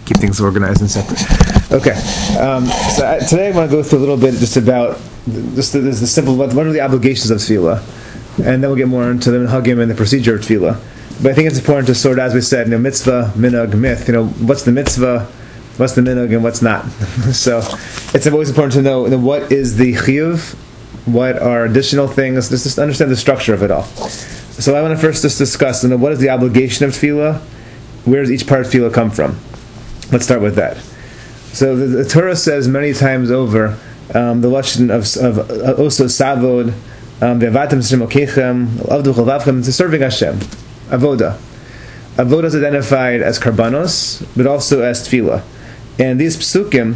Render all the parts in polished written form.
keep things organized and separate. Okay, today I want to go through a little bit just about the simple what are the obligations of tefillah, and then we'll get more into the minhagim and the procedure of tefillah. But I think it's important to sort, as we said, mitzvah, minhag, myth. What's the mitzvah, what's the minhag, and what's not. So it's always important to know what is the chiyuv, what are additional things, just to understand the structure of it all. So I want to first just discuss what is the obligation of tefillah, where does each part of tefillah come from? Let's start with that. So the Torah says many times over the lashon of oso savod, ve'avatem Hashem okechem, avdu chavavchem, to serving Hashem, avoda. Avoda is identified as karbanos, but also as tefillah. And these psukim,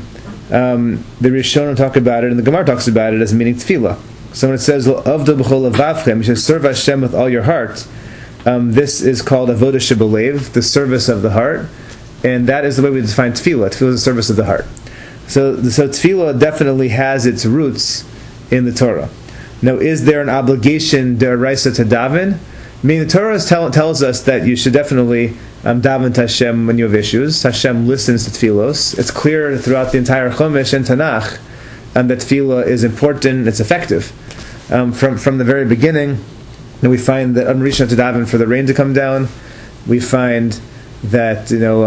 the Rishonim talk about it, and the Gemara talks about it as meaning tefillah. So when it says avdu b'chol lavavchem, you should serve Hashem with all your heart. This is called avoda shebelev, the service of the heart. And that is the way we define tefillah. Tefillah is the service of the heart. So tefillah definitely has its roots in the Torah. Now, is there an obligation deraisa to daven? I mean, the Torah tells us that you should definitely daven to Hashem when you have issues. Hashem listens to tefillos. It's clear throughout the entire Chumash and Tanakh that tefillah is important, it's effective. From the very beginning, we find that Rishon to daven for the rain to come down. We find that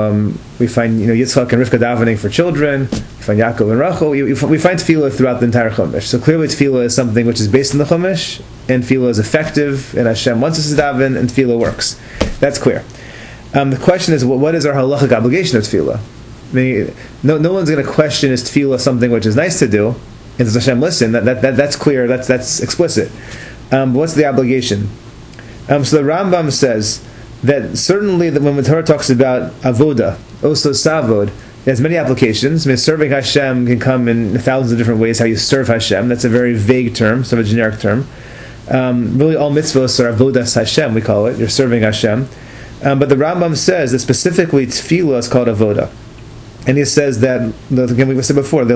Yitzchak and Rivka davening for children. We find Yaakov and Rachel. We find tefillah throughout the entire Chumash. So clearly, tefillah is something which is based in the Chumash, and tefillah is effective, and Hashem wants us to daven, and tefillah works. That's clear. The question is, what is our halachic obligation of tefillah? I mean, no one's going to question is tefillah something which is nice to do, and does Hashem listen? That's clear. That's explicit. But what's the obligation? So the Rambam says that certainly when the Torah talks about avoda, oso savod, it has many applications. I mean, serving Hashem can come in thousands of different ways, how you serve Hashem. That's a very vague term, sort of a generic term. Really all mitzvahs are avodas Hashem, we call it. You're serving Hashem. But the Rambam says that specifically tefillah is called avoda. And he says that, again, we said before, the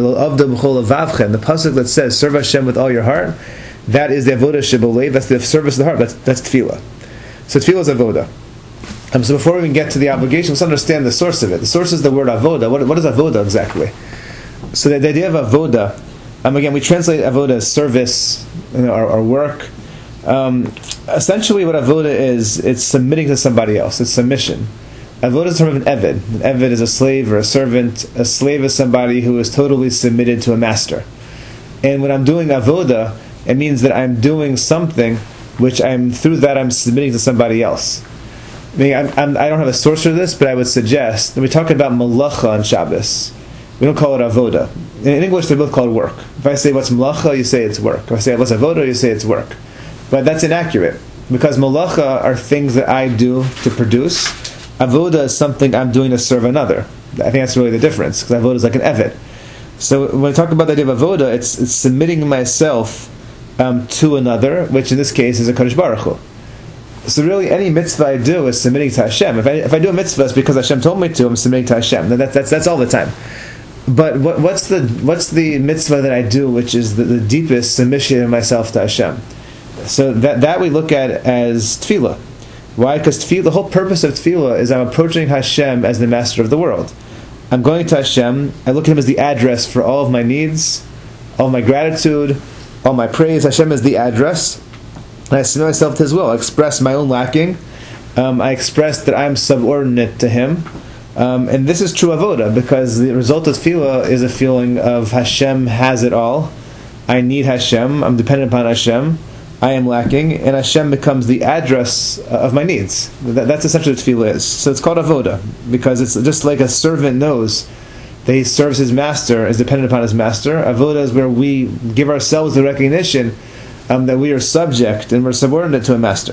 pasuk that says, serve Hashem with all your heart, that is the avoda shebelev, that's the service of the heart, that's tefillah. So tefillah is avoda. So before we even get to the obligation, let's understand the source of it. The source is the word avoda. What is avoda exactly? So the idea of avoda, again, we translate avoda as service, or work. Essentially what avoda is, it's submitting to somebody else. It's submission. Avoda is the term of an eved. An eved is a slave or a servant. A slave is somebody who is totally submitted to a master. And when I'm doing avoda, it means that I'm doing something which through that I'm submitting to somebody else. I mean, I don't have a source for this, but I would suggest that we talk about malacha on Shabbos. We don't call it avoda. In English, they're both called work. If I say what's malacha, you say it's work. If I say what's avoda, you say it's work. But that's inaccurate, because malacha are things that I do to produce. Avoda is something I'm doing to serve another. I think that's really the difference, because avoda is like an eved. So when we talk about the idea of avoda, it's submitting myself to another, which in this case is a Kadosh Baruch Hu. So really, any mitzvah I do is submitting to Hashem. If I do a mitzvah, it's because Hashem told me to. I'm submitting to Hashem. That's all the time. But what's the mitzvah that I do, which is the deepest submission of myself to Hashem? So that we look at as tefillah. Why? Because the whole purpose of tefillah is I'm approaching Hashem as the master of the world. I'm going to Hashem. I look at Him as the address for all of my needs, all of my gratitude, all my praise. Hashem is the address. And I submit myself to His will. I express my own lacking. I express that I'm subordinate to Him. And this is true avoda, because the result of tefillah is a feeling of Hashem has it all. I need Hashem. I'm dependent upon Hashem. I am lacking. And Hashem becomes the address of my needs. That's essentially what tefillah is. So it's called avoda, because it's just like a servant knows that he serves his master, is dependent upon his master. Avoda is where we give ourselves the recognition that we are subject and we're subordinate to a master.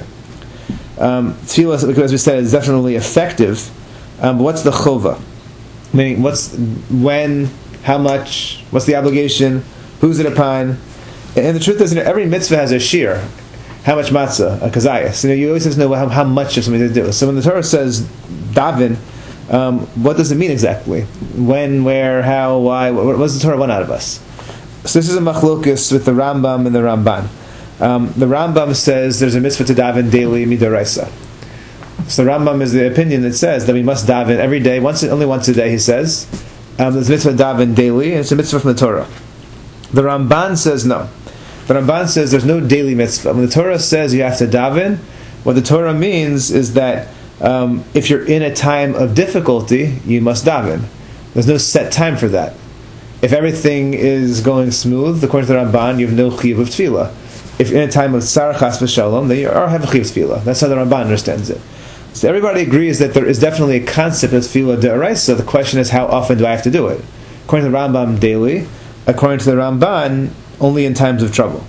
Tefillah, as we said, is definitely effective. But what's the chova? Meaning, when, how much, what's the obligation, who's it upon? And the truth is, every mitzvah has a shir. How much matzah, a kazayas. You always have to know how much of something to do. So when the Torah says daven, what does it mean exactly? When, where, how, why? What does the Torah want out of us? So this is a machlokus with the Rambam and the Ramban. The Rambam says there's a mitzvah to daven daily midaraisa. So the Rambam is the opinion that says that we must daven every day, only once a day, he says. There's a mitzvah daven daily, and it's a mitzvah from the Torah. The Ramban says no. The Ramban says there's no daily mitzvah. When the Torah says you have to daven, what the Torah means is that if you're in a time of difficulty, you must daven. There's no set time for that. If everything is going smooth, according to the Ramban, you have no chiyuv of tefillah. If you're in a time of tzar chas v'shalom, then you have a chiyuv of tefillah. That's how the Ramban understands it. So everybody agrees that there is definitely a concept of tefillah d'oraisa. The question is, how often do I have to do it? According to the Rambam, daily. According to the Ramban, only in times of trouble.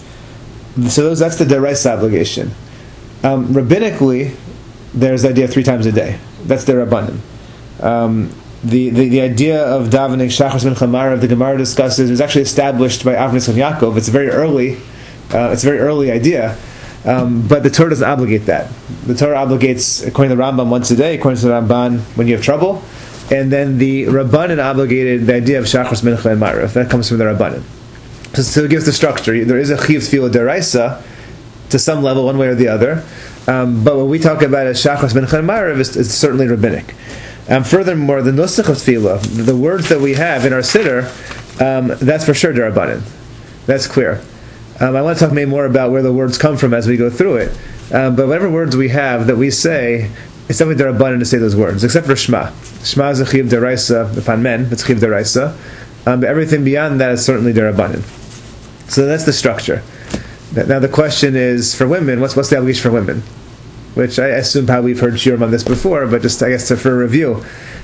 So that's the d'oraisa obligation. Rabbinically, there's the idea of 3 times a day. That's their rabbanim. The idea of davening shachris mincha marav, the Gemara discusses, is actually established by Avnei Yitzchak Yaakov. It's a very early idea. But the Torah doesn't obligate that. The Torah obligates, according to the Rambam, once a day, according to the Ramban, when you have trouble. And then the Rabbanan obligated the idea of Shachris, Mincha, and Marav. That comes from the Rabbanan. So it gives the structure. There is a Chiyuv Tefillah D'oraisa, to some level, one way or the other. But when we talk about as Shachris, Mincha, and Marav, it's certainly rabbinic. Furthermore, the Nusach of Tefillah, the words that we have in our Siddur, that's for sure D'Rabbanan. That's clear. I want to talk maybe more about where the words come from as we go through it. But whatever words we have that we say, it's definitely D'Rabbanan to say those words, except for Shema. Shema is a Chiyuv D'oraisa upon men, it's Chiyuv D'oraisa. But everything beyond that is certainly D'Rabbanan. So that's the structure. Now the question is, for women, what's the obligation for women? Which I assume probably we've heard shiurim on this before, but just I guess for a review.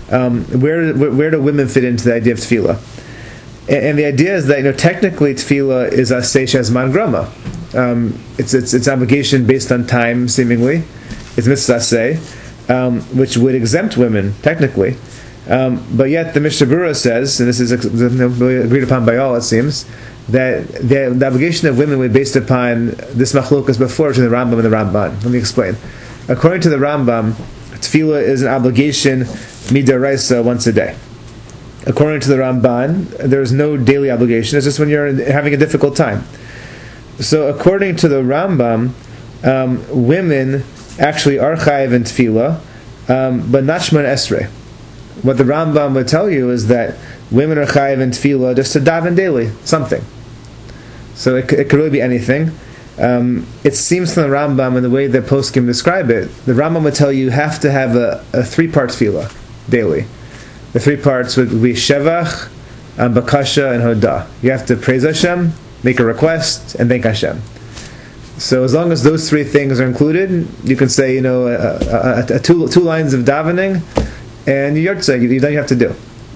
Where do women fit into the idea of tefillah? And the idea is that technically tefillah is a seishes man grama. It's obligation based on time, seemingly. It's mitzvah say, which would exempt women technically. But yet the Mishnah Berurah says, and this is agreed upon by all, it seems, that the obligation of women would be based upon this machlokas before to the Rambam and the Ramban. Let me explain. According to the Rambam, tefillah is an obligation midaraisa once a day. According to the Ramban, there is no daily obligation. It's just when you're having a difficult time. So according to the Rambam, women actually are chayiv in tefillah, but not shmona esrei. What the Rambam would tell you is that women are chayiv in tefillah just to daven daily, something. So it could really be anything. It seems from the Rambam and the way that poskim describe it, the Rambam would tell you have to have a 3-part tefillah daily. The 3 parts would be shevach, bakasha, and hodah. You have to praise Hashem, make a request, and thank Hashem. So as long as those 3 things are included, you can say 2 lines of davening, and you don't have to do.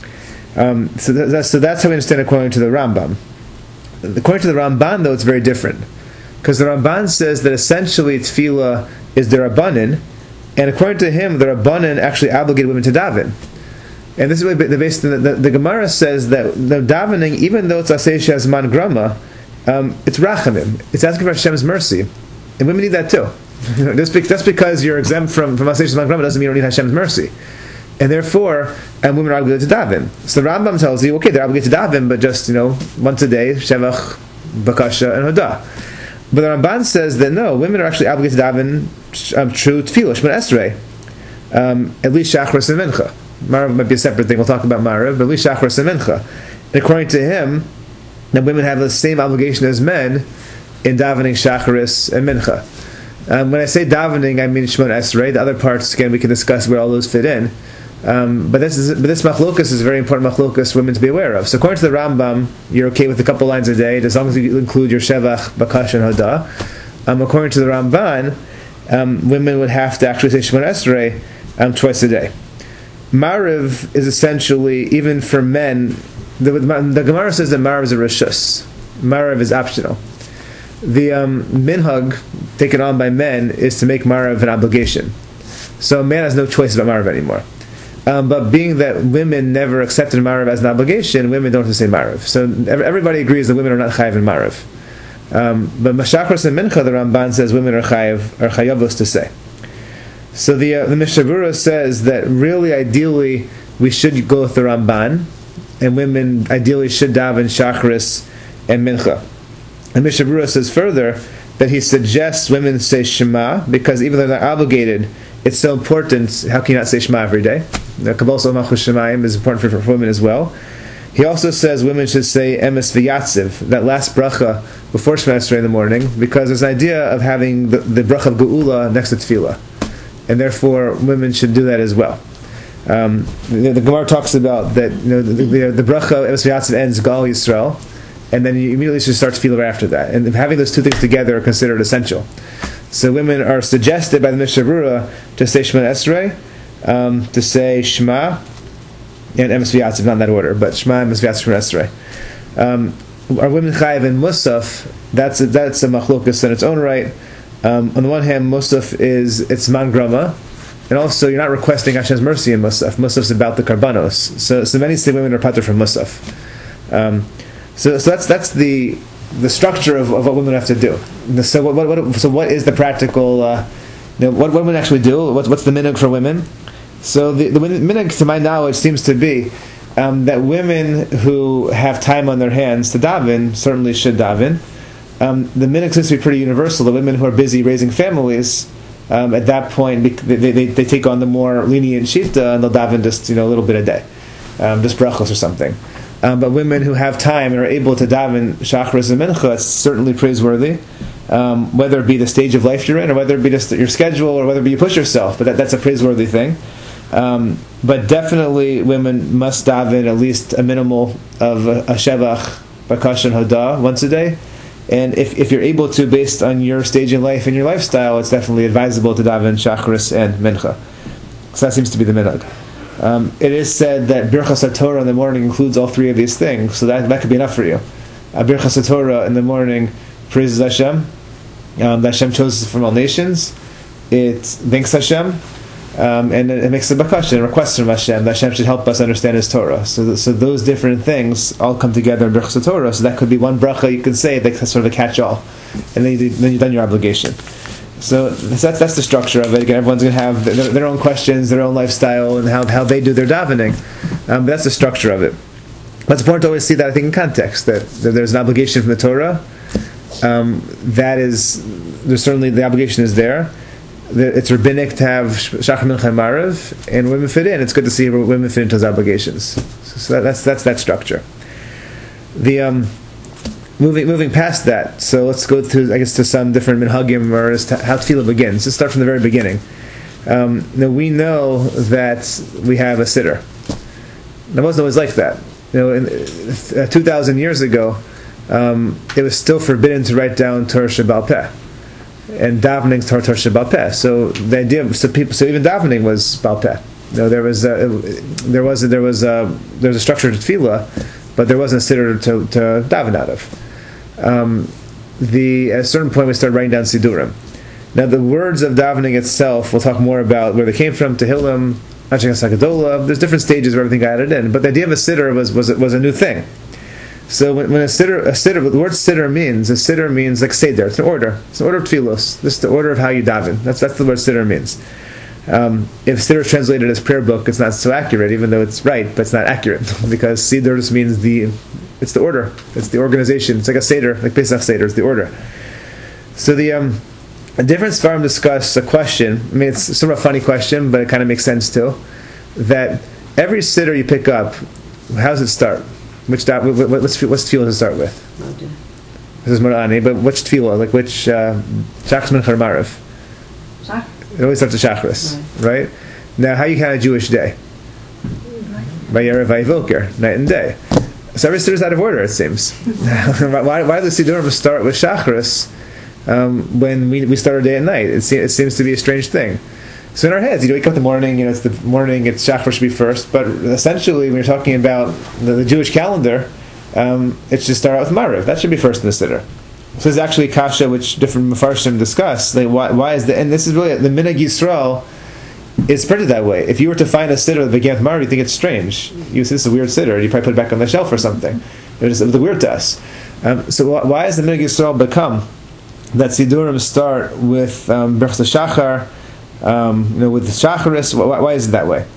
So that's how we understand according to the Rambam. According to the Ramban, though, it's very different. Because the Ramban says that essentially tefillah is the Rabbanan, and according to him, the Rabbanan actually obligated women to daven. And this is really the Gemara says that the davening, even though it's asay shazman grama, it's rachamim. It's asking for Hashem's mercy. And women need that too. Just because you're exempt from asay shazman grama doesn't mean you don't need Hashem's mercy. And therefore, women are obligated to daven. So the Rambam tells you, okay, they're obligated to daven, but just, once a day, shevach, bakasha, and hodah. But the Ramban says that no, women are actually obligated to daven true tefillah, shmona esrei, at least shachris and mincha. Marav might be a separate thing, we'll talk about Marav, but at least shachris and mincha. And according to him, that women have the same obligation as men in davening shachris and mincha. When I say davening, I mean shmona esrei. The other parts, again, we can discuss where all those fit in. But this machlokas is a very important machlokas for women to be aware of. So according to the Rambam, you're okay with a couple lines a day, as long as you include your shevach, bakash, and hodah. According to the Ramban, women would have to actually say shmona esrei twice a day. Marav is essentially, even for men, the Gemara says that Marav is a reshus. Marav is optional. The minhag taken on by men is to make Marav an obligation. So a man has no choice about Marav anymore. But being that women never accepted Marav as an obligation, women don't have to say Marav. So everybody agrees that women are not chayiv in Marav. But Mashachros and Mincha, the Ramban says women are chayavos to say. So the Mishnah Berurah says that really, ideally, we should go with the Ramban, and women ideally should daven Shachris and Mincha. And Mishnah Berurah says further that he suggests women say Shema, because even though they're not obligated, it's so important. How can you not say Shema every day? The Kabbalah Malchus Shemayim is important for women as well. He also says women should say Emes V'Yatziv, that last bracha before Shema Esrei in the morning, because there's an idea of having the bracha of Geula next to Tefillah, and therefore women should do that as well. The Gemara talks about that. The bracha Emes V'Yatziv ends Gal Yisrael, and then you immediately should start Tefillah right after that. And having those two things together are considered essential. So women are suggested by the Mishnah Berurah to say Shema Esrei, to say Shema and Emes V'Yatziv, not in that order, but Shema, Emes V'Yatziv, Shema Esrei. Are women chayiv in Musaf? That's a machlokas in its own right. On the one hand, Musaf it's man grama, and also you're not requesting Hashem's mercy in Musaf. Musaf's about the karbanos. So many say women are pater from Musaf. So that's the structure of what women have to do. So what is the practical? What women actually do? What's the minhag for women? So the minhag, to my knowledge, seems to be that women who have time on their hands to daven certainly should daven. The minhag seems to be pretty universal. The women who are busy raising families, at that point, they take on the more lenient shita and they'll daven just a little bit a day, just brachos or something. But women who have time and are able to daven shachris and mincha, it's certainly praiseworthy. Whether it be the stage of life you're in, or whether it be just your schedule, or whether it be you push yourself, but that's a praiseworthy thing. But definitely women must daven at least a minimal of a shevach, bakash, and hodah once a day. And if you're able to, based on your stage in life and your lifestyle, it's definitely advisable to daven shachris and mincha. So that seems to be the minhag. It is said that Birchas HaTorah in the morning includes all three of these things, so that could be enough for you. Birchas HaTorah in the morning praises Hashem, that Hashem chose us from all nations. It thanks Hashem, and it makes a bakasha and requests from Hashem that Hashem should help us understand His Torah. So those different things all come together in Birchas HaTorah. So that could be one bracha you can say that's sort of a catch-all, and then you've done your obligation. So that's the structure of it. Again, everyone's going to have their own questions, their own lifestyle, and how they do their davening. But that's the structure of it. But it's important to always see that, I think, in context, that there's an obligation from the Torah. There's certainly the obligation is there. It's rabbinic to have Shachar, Mincha, and Marav, and women fit in. It's good to see women fit into those obligations. So that's that structure. Moving past that, so let's go to some different minhagim, or as to how tefillah begins. Let's start from the very beginning. Now we know that we have a siddur. It wasn't always like that. 2,000 years ago, it was still forbidden to write down Torah Sheba'al Peh, and davening Torah Sheba'al Peh. So the idea of so even davening was Ba'al Peh. There was a structure to tefillah, but there wasn't a siddur to daven out of. At a certain point we started writing down Sidurim. Now the words of davening itself, we'll talk more about where they came from, Tehillim, Anshe Hagadolah. There's different stages where everything got added in, but the idea of a siddur was a new thing. So when a siddur, the word siddur means like seder. It's an order. It's an order of tefillos. This is the order of how you daven. That's the word siddur means. If siddur is translated as prayer book, it's not so accurate, even though it's right, but it's not accurate because siddur just means it's the order, it's the organization. It's like a seder, like Pesach seder, it's the order. So a different Sfarim discuss a question. I mean, it's sort of a funny question, but it kind of makes sense too. That every siddur you pick up, how does it start? What's tefillah does it start with? This is Morani, but which tefillah? Like which Shachris, Mincha, Marav? It always starts with Shachris, right? Now, how you count a Jewish day? By Yerev Vayivoker, night and day. So every siddur is out of order, it seems. Why do the Sidurim start with Shachris when we start our day at night? It seems to be a strange thing. So in our heads, you wake up in the morning, it's the morning, it's Shachar should be first, but essentially when you're talking about the Jewish calendar, it should start out with Marav. That should be first in the siddur. So there's actually kasha which different Mefarshim discuss. Like why is and this is really the Minhag Yisrael is printed that way. If you were to find a siddur that began with Marav, you think it's strange. You say this is a weird siddur. You probably put it back on the shelf or something. It was weird to us. So why has the Minhag Yisrael become that Sidurim start with Birchas Shachar, with the Shacharis? Why is it that way?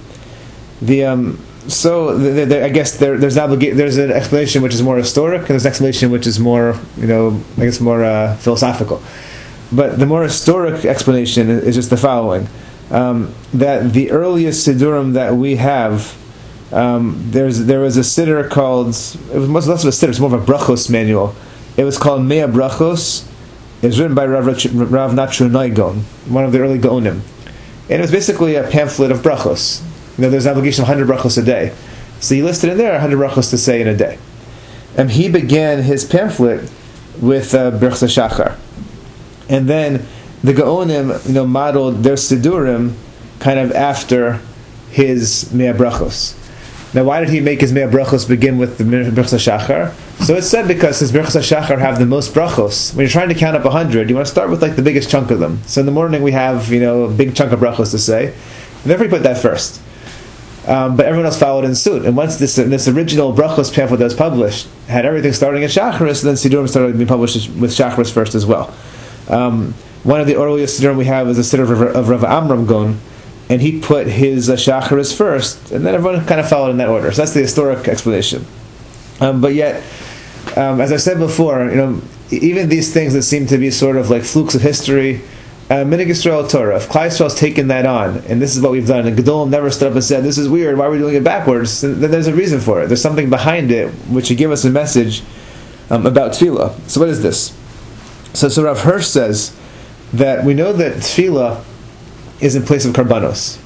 I guess there's an explanation which is more historic, and there's an explanation which is more, more philosophical. But the more historic explanation is just the following: that the earliest Siddurim that we have, there was a Siddur called, it was much less of a Siddur, it's more of a Brachos manual. It was called Mea Brachos. It was written by Rav Natru Noigon, one of the early Gaonim. And it was basically a pamphlet of brachos. There's an obligation of 100 brachos a day. So he listed in there 100 brachos to say in a day. And he began his pamphlet with Birchas HaShachar. And then the Gaonim, modeled their Siddurim kind of after his Mea Brachos. Now, why did he make his Mea Brachos begin with the Birchas HaShachar? So it's said because his Birchas HaShachar have the most brachos. When you're trying to count up 100, you want to start with the biggest chunk of them. So in the morning we have a big chunk of brachos to say, and therefore he put that first. But everyone else followed in suit. And once this original brachos pamphlet that was published had everything starting at Shacharis, then Siddurim started being published with Shacharis first as well. One of the earliest Siddurim we have is a Siddur of Rav Amram Gon, and he put his Shacharis first, and then everyone kind of followed in that order. So that's the historic explanation. But yet, as I said before, even these things that seem to be sort of like flukes of history, Minig Yisrael Torah, if Klal Yisrael's taken that on, and this is what we've done, and Gedolim never stood up and said, this is weird, why are we doing it backwards? Then there's a reason for it. There's something behind it which should give us a message about Tefillah. So what is this? So Rav Hirsch says that we know that Tefillah is in place of Karbanos.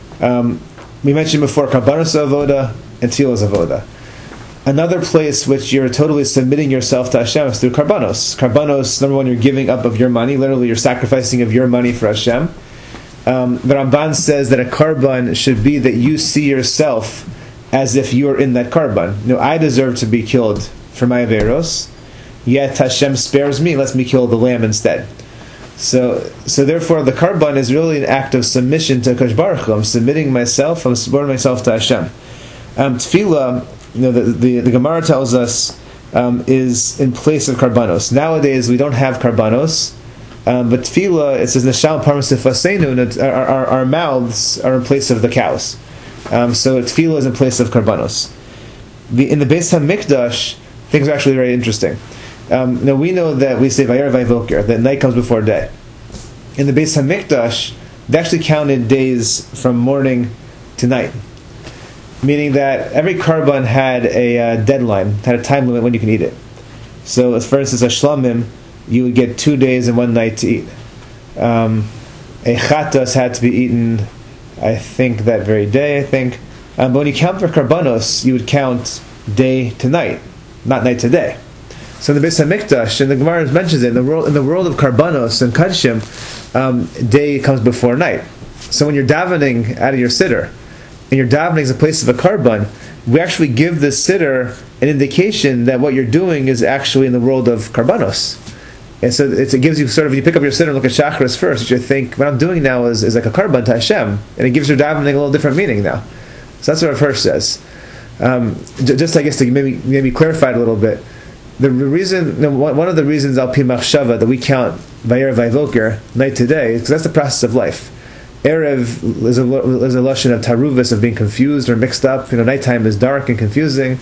We mentioned before Karbanos Avoda and Tefillah's Avoda. Another place which you're totally submitting yourself to Hashem is through Karbanos. Karbanos, number one, you're giving up of your money. Literally, you're sacrificing of your money for Hashem. The Ramban says that a Karban should be that you see yourself as if you're in that Karban. I deserve to be killed for my Averos, yet Hashem spares me, lets me kill the lamb instead. So therefore, the Karban is really an act of submission to Hakadosh Baruch Hu. I'm submitting myself, I'm submitting myself to Hashem. Tefillah, the Gemara tells us, is in place of Karbanos. Nowadays, we don't have Karbanos, but Tefillah, it says, Neshama Parmas Fasenu, our mouths are in place of the cows. So Tefillah is in place of Karbanos. In the Beis HaMikdash, things are actually very interesting. Now we know that we say Vayer Vayvoker, that night comes before day. In the Beis HaMikdash, they actually counted days from morning to night, meaning that every Karban had a deadline, had a time limit when you can eat it. So, for instance, a Shlamim, you would get 2 days and 1 night to eat. A Chatas had to be eaten, I think, that very day, but when you count for Karbanos, you would count day to night, not night to day. So in the Beis HaMikdash, and the Gemara mentions it, in the world of Karbanos and Kadshim, day comes before night. So when you're davening out of your Siddur, and your davening is a place of a Karban, we actually give the Siddur an indication that what you're doing is actually in the world of Karbanos. And so it gives you sort of, you pick up your Siddur and look at Shacharis first, you think, what I'm doing now is like a Karban to Hashem, and it gives your davening a little different meaning now. So that's what Rav Hirsch says. Just, I guess, to maybe clarify it a little bit, the reason, one of the reasons Al Pi Machshava that we count Vayer Vayvoker, night to day, is because that's the process of life. Erev is a lashon of taruvis, of being confused or mixed up. Nighttime is dark and confusing.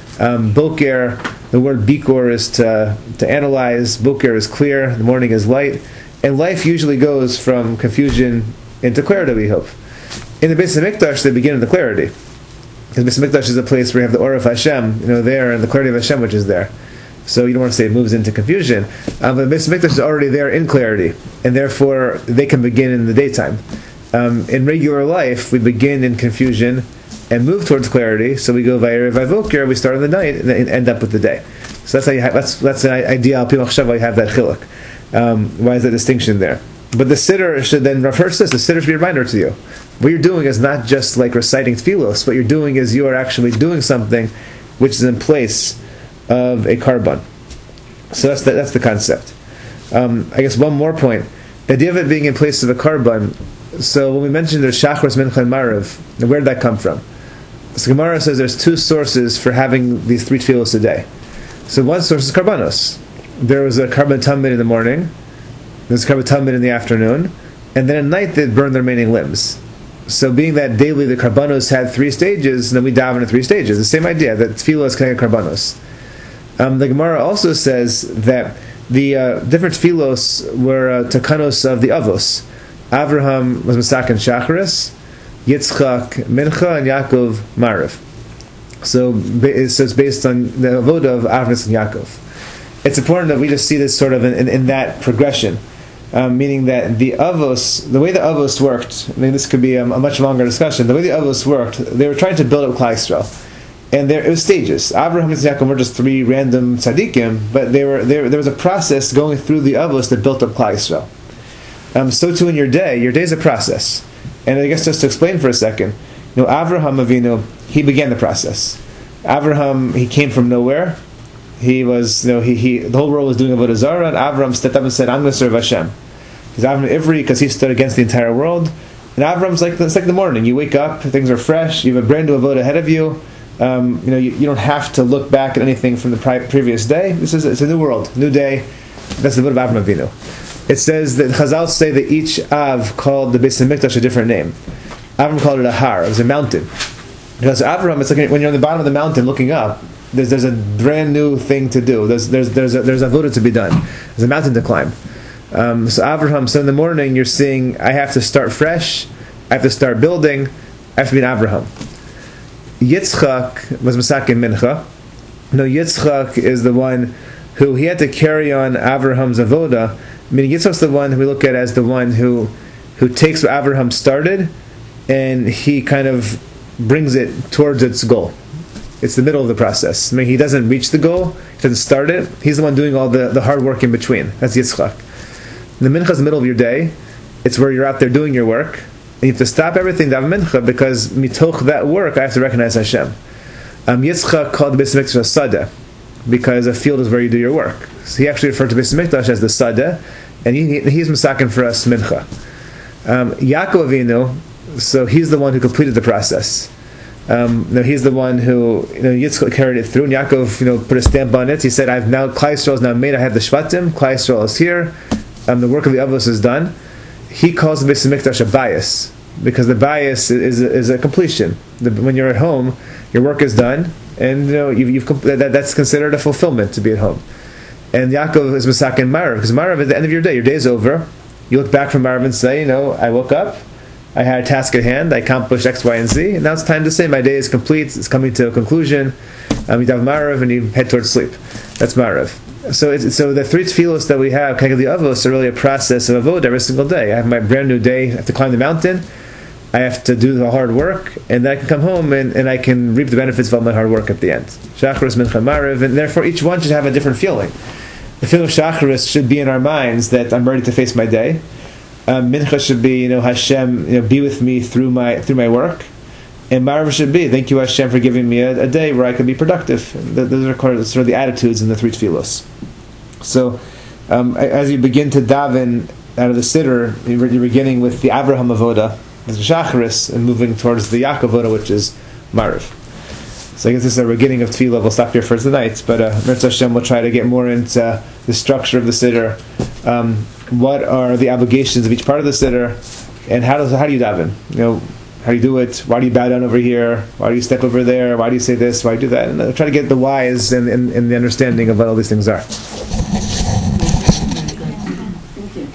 Boker, the word bikor is to analyze. Boker is clear. The morning is light, and life usually goes from confusion into clarity. We hope. In the Beis HaMikdash, they begin in the clarity, because Beis HaMikdash is a place where you have the Or of Hashem, there, and the clarity of Hashem, which is there. So you don't want to say it moves into confusion, but the Beis HaMikdash is already there in clarity, and therefore they can begin in the daytime. In regular life, we begin in confusion and move towards clarity. So we go Vayer Vayvoker, we start in the night and end up with the day. So that's how you have, that's an idea. Al Pi Machshava, you have that chiluk. Why is that distinction there? But the Siddur should then, Rav Hirsch says, the Siddur should be a reminder to you. What you're doing is not just like reciting tefillos. What you're doing is you are actually doing something which is in place of a Karban. So that's the concept. I guess one more point. The idea of it being in place of a Karban. So when we mentioned there's Shachris, Mincha, and Marav, where did that come from? So Gemara says there's 2 sources for having these 3 tefillos a day. So one source is Karbanos. There was a Karban Tamid in the morning, there's a Karban Tamid in the afternoon, and then at night they burn the remaining limbs. So being that daily the Karbanos had 3 stages, and then we daven in 3 stages. The same idea, that tefillah is connected to Karbanos. The Gemara also says that the different tefillos were takanos of the avos. Avraham was Masakin Shacharis, Yitzchak Mincha, and Yaakov Mariv. So it's based on the avoda of Avram and Yaakov. It's important that we just see this sort of in that progression, meaning that the avos, the way the avos worked, I mean, this could be a much longer discussion. The way the avos worked, they were trying to build up Klal Yisrael, and it was stages. Avraham and Yaakov were just three random tzaddikim, but there was a process going through the avos that built up Klal Yisrael. So too in your day is a process. And I guess just to explain for a second, Avraham Avinu, he began the process. Avraham, he came from nowhere. He was, the whole world was doing avodah zarah, and Avraham stepped up and said, "I'm going to serve Hashem." He's Avraham Ivri because he stood against the entire world. And Avraham's it's like the morning. You wake up, things are fresh. You have a brand new avodah ahead of you. You don't have to look back at anything from the previous day. It's a new world, new day. That's the avodah of Avraham Avinu. It says that Chazal say that each Av called the Beis HaMikdash a different name. Avraham called it a har. It was a mountain. Because Avraham, it's like when you're on the bottom of the mountain looking up, there's a brand new thing to do. There's avodah to be done. There's a mountain to climb. So Avraham, so in the morning you're seeing, I have to start fresh. I have to start building. I have to be an Avraham. Yitzchak was Masakin Mincha. No, Yitzchak is the one who he had to carry on Avraham's avodah. Meaning Yitzchak's the one who we look at as the one who takes what Avraham started and he kind of brings it towards its goal. It's the middle of the process. I mean, he doesn't reach the goal, he doesn't start it. He's the one doing all the hard work in between. That's Yitzchak. The mincha is the middle of your day. It's where you're out there doing your work. And you have to stop everything to have mincha because mitoch that work, I have to recognize Hashem. Yitzchak called the Beis HaMikdash a sadeh because a field is where you do your work. So he actually referred to Beis HaMikdash as the sadeh, and he's masakin for us mincha. Yaakov Avinu, so he's the one who completed the process. He's the one who Yitzchak carried it through, and Yaakov put a stamp on it. He said, Klal Yisrael is now made. I have the Shvatim. Klal Yisrael is here. The work of the Avos is done. He calls the Beis HaMikdash a bias because the bias is a completion. When you're at home, your work is done, and that's considered a fulfillment to be at home. And Yaakov is Masakin Marav because Marav at the end of your day is over. You look back from Marav and say, I woke up. I had a task at hand. I accomplished X, Y, and Z, and now it's time to say my day is complete. It's coming to a conclusion. You have Marav, and you head towards sleep. That's Marav. So the three tefillos that we have, Kegel Avos, are really a process of avodah every single day. I have my brand new day. I have to climb the mountain. I have to do the hard work, and then I can come home and I can reap the benefits of all my hard work at the end. Shacharis, Mincha, Marav, and therefore each one should have a different feeling. The feeling of Shacharis should be in our minds that I'm ready to face my day. Mincha should be, Hashem, be with me through my work, and Marav should be, thank you Hashem for giving me a day where I can be productive. Those are sort of the attitudes in the three tefillos. So, as you begin to daven out of the siddur, you're beginning with the Avraham avoda, the Shacharis, and moving towards the Yaakov avoda, which is Marav. So I guess this is a beginning of tefillah. We'll stop here for tonight, but Mirz Hashem will try to get more into the structure of the siddur. What are the obligations of each part of the siddur, and how do you daven? How do you do it? Why do you bow down over here? Why do you step over there? Why do you say this? Why do you do that? And try to get the whys and the understanding of what all these things are.